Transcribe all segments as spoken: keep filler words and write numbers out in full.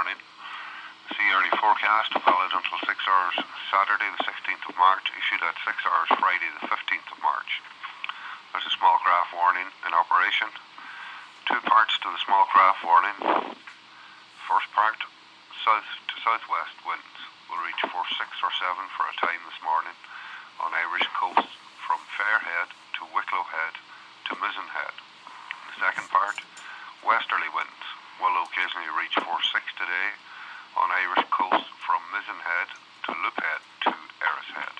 morning. The sea early forecast, valid until six hours Saturday the sixteenth of March, issued at six hours Friday the fifteenth of March. There's a small craft warning in operation. Two parts to the small craft warning. First part, south to southwest winds will reach force six or seven for a time this morning on Irish coast from Fairhead to Wicklow Head to Mizen Head. The second part, westerly winds will occasionally reach force six today on Irish coast from Mizen Head to Loop Head to Erris Head.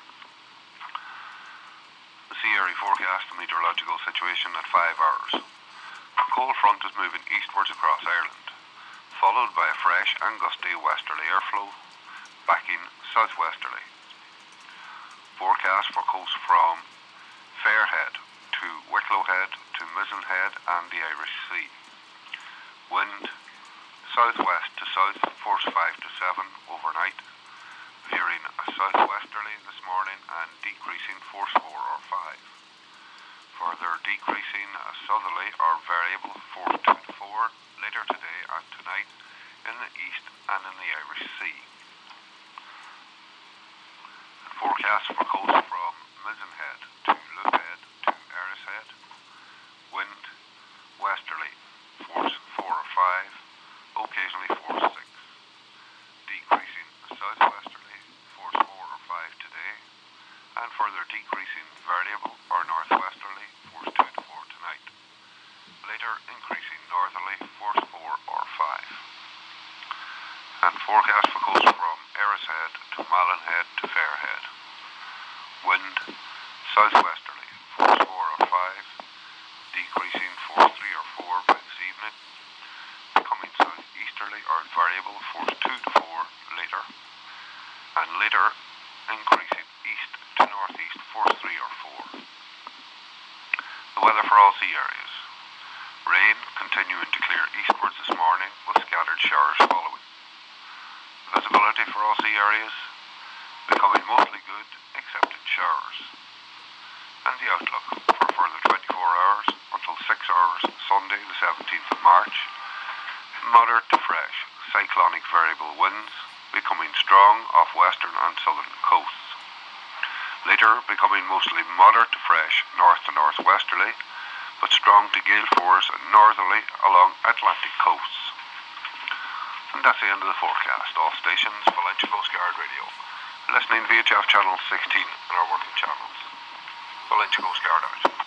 The sea area forecast, the meteorological situation at five hours. A cold front is moving eastwards across Ireland, followed by a fresh and gusty westerly airflow, backing southwesterly. Forecast for coast from Fairhead to Wicklow Head to Mizen Head and the Irish Sea. Wind southwest to south, force five to seven overnight, veering a southwesterly this morning and decreasing force four or five. Further decreasing a southerly or variable force two to four later today and tonight in the east and in the Irish Sea. And forecast for coast from Mizen Head to Loop Head to Erris Head. Wind westerly, force four or five, occasionally force six. Decreasing southwesterly, force four or five today, and further decreasing variable or northwesterly, force two to four tonight. Later increasing northerly, force four or five. And forecast for coast from Erris Head to Malin Head to Fairhead. Wind southwesterly, force four or five, decreasing force three or four by this evening, becoming southeasterly or variable force two to four later, and later increasing east to northeast force three or four. The weather for all sea areas. Rain continuing to clear eastwards this morning with scattered showers following. Visibility for all sea areas becoming mostly good except in showers. And the outlook for further twenty-four hours until six hours Sunday the seventeenth of March. Moderate to fresh cyclonic variable winds becoming strong off western and southern coasts. Later becoming mostly moderate to fresh north to northwesterly, but strong to gale force and northerly along Atlantic coasts. And that's the end of the forecast. All stations, Valentia Coast Guard Radio. Listening V H F channel sixteen and our working channels. Valentia Coast Guard out.